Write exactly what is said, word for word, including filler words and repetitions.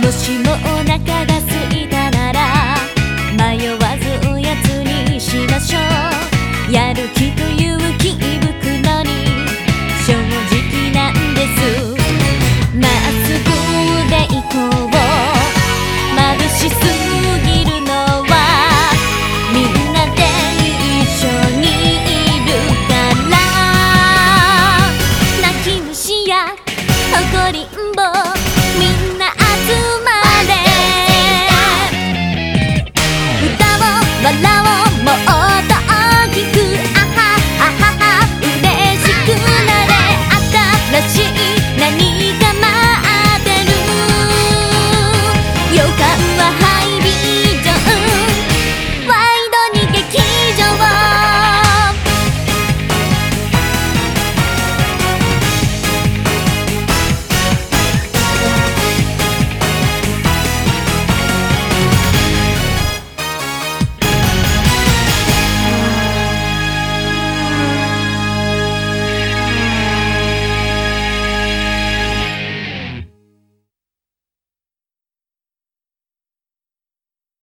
もしもお腹が空いたなら迷わずおやつにしましょう。やる気と勇気ぶくのに正直なんです。まっすぐで行こう